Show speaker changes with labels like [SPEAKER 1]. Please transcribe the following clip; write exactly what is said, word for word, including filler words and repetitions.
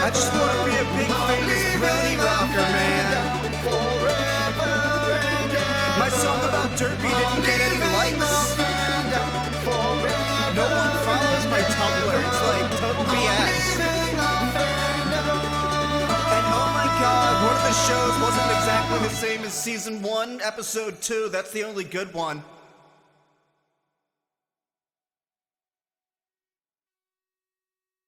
[SPEAKER 1] I just want to be a big famous Brownie rocker, man. My song about Derpy didn't get any likes. No one follows my Tumblr. It's like total B S. And oh my god, one of the shows wasn't exactly the same as season one, episode two. That's the only good one.